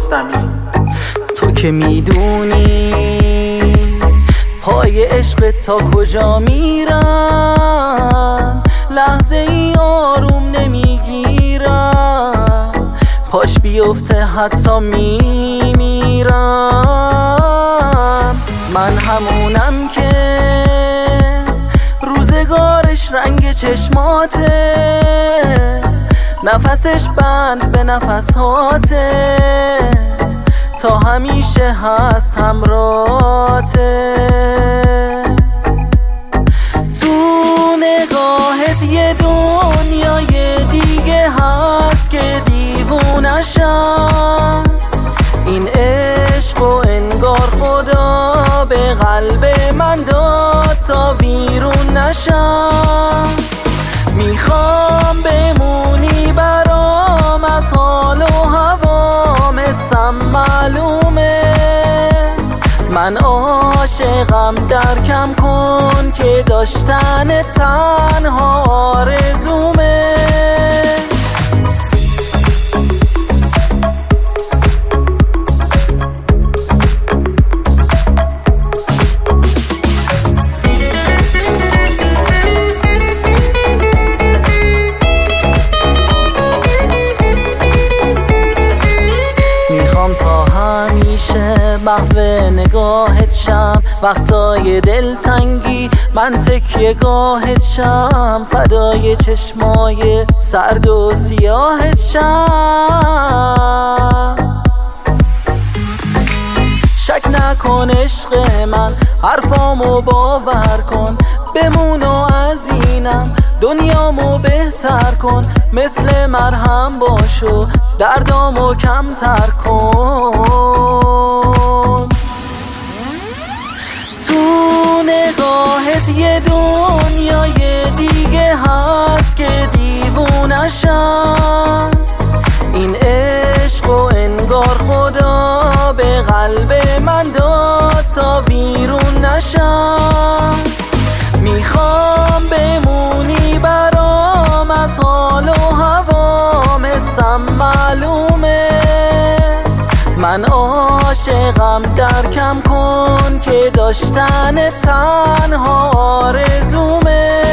رستمی. تو که میدونی پای عشق تا کجا میرم، لحظه ای آروم نمیگیرم، پاش بیفته حتی میمیرم. من همونم که روزگارش رنگ چشماته، نفسش بند به نفساته، تا همیشه هست همراته. تو نگاهت یه دنیای دیگه هست که دیوونشم، این عشق و انگار خدا به قلب من داد تا ویرون نشم. میخوام بمونی برام، از حال و هوام حسم معلومه، من عاشقم، درکم کن که داشتن تنها آرزومه. تا همیشه محو نگاهت شم، وقتای دلتنگی من تکیه گاهت شم، فدای چشمای سرد و سیاهت شم. شک نکن عشق من، حرفامو باور کن، بمون و از اینم دنیامو بهتر کن، مثل مرهم باشو دردامو کمتر کن. تو نگاهت یه دنیای دیگه هست که دیوونشم، این عشق و انگار خدا به قلب من داد تا ویرون نشم. میخوام بمونی برام، از حال و هوام حسم معلومه، من عاشقم، درکم کن که داشتن تنها آرزومه.